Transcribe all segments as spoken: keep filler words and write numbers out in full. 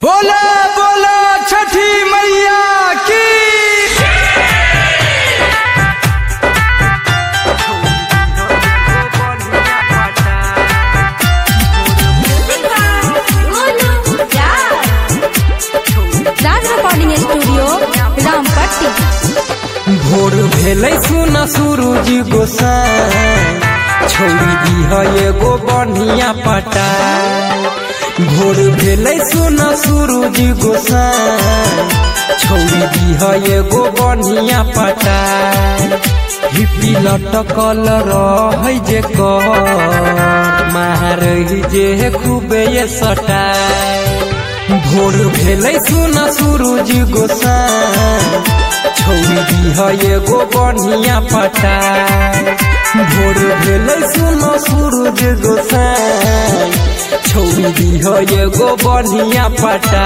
बोला बोला छठी मैया की। Raj recording studio Rampatti. भोर भेलै सुन सूरज गोसाई, छोड़ी दी है एगो बढ़िया पटा। भोर भेलै सुन सूरज गोसाई, छोड़ी दी है एगो बढ़िया पटा। हिपी लटकल रह जे कर मार जे खूबे ये सटा। भोर भेलै सुन सूरज गोसाई, छोड़ी दी है एगो बढ़िया पटा। भोर भेलै सुन सूरज गोसाई, छोड़ी दी है एगो बढ़िया पटा।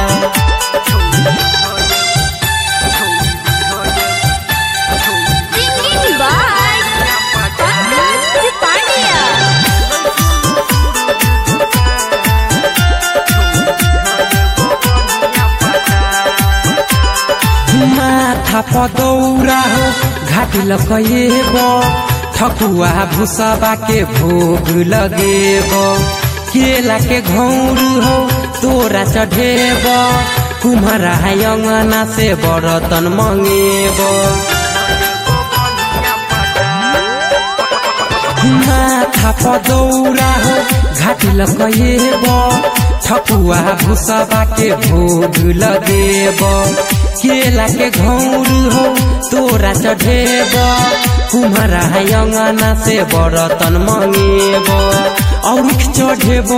माथा पदौरा हो घाटी लकएब, ठकुआ भूसबा के भोग लगेब। केला के घौरू हो तोरा चढ़ेब, कुम्हरा अंगना से बर्तन मंगेब। माथा पदौरा हो घाटी लकएब, ठकुआ भूसबा के भोग लगेब। केला के घौरू हो तोरा चढ़ेब, कुम्हरा अंगना से बर्तन मंगेब और चढ़ेब।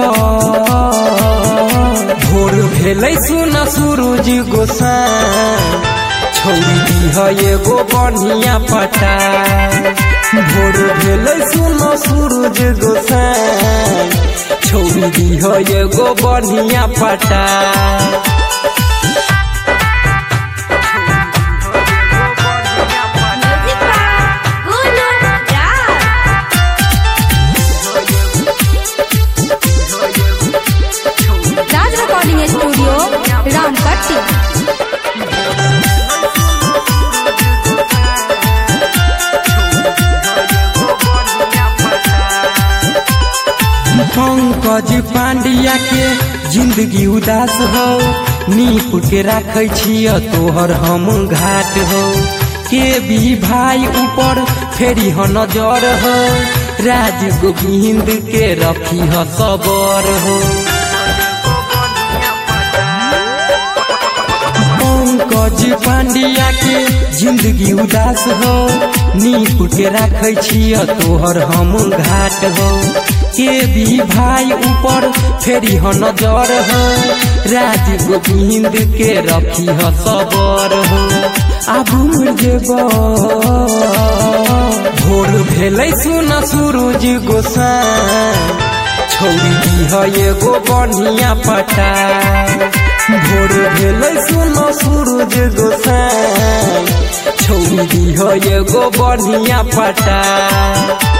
भोर भेलै सुन सूरज गोसाई, छोड़ी दी है एगो बढ़िया पटा। भोर भेलै सुन सूरज गोसाई, छोड़ी दी है एगो बढ़िया पटा। Raj recording studio Rampatti. पंकज पांड्या के जिंदगी उदास हो, नीप के राखै छिय तोहर हम घाट हो। के भी भाई ऊपर फेरी ह नजर हो, राज गोविंद के रखी ह सबर हो। पंकज पांड्या के जिंदगी उदास हो, नीप के राखै छिय तोहर हम घाट हो। के भी भाई ऊपर फेरी ह नजर हो, राज गोविंद के रखी ह सबर हो। आबू जेब भोर भेलै सुन सूरज गोसाई, छोड़ी दी है एगो बढ़िया पटा। भोर भेलै सुन सूरज गोसाई, छोड़ी दी है एगो बढ़िया पटा।